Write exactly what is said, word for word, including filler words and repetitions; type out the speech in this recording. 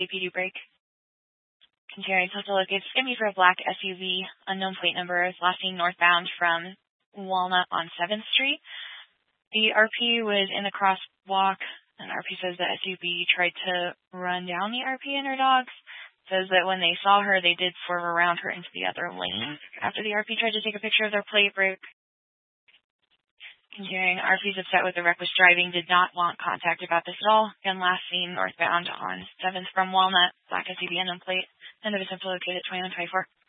P D brake. Continuing to look, it's going to be for a black S U V, unknown plate number, is last seen northbound from Walnut on seventh street. The R P was in the crosswalk, and R P says the S U V tried to run down the R P and her dogs. Says that when they saw her, they did swerve around her into the other lane. After the R P tried to take a picture of their plate brake. Continuing, R P's upset with the reckless driving, did not want contact about this at all. Again, last seen northbound on seventh from Walnut, black S U V unknown plate, and the victim located at twenty-one twenty-four.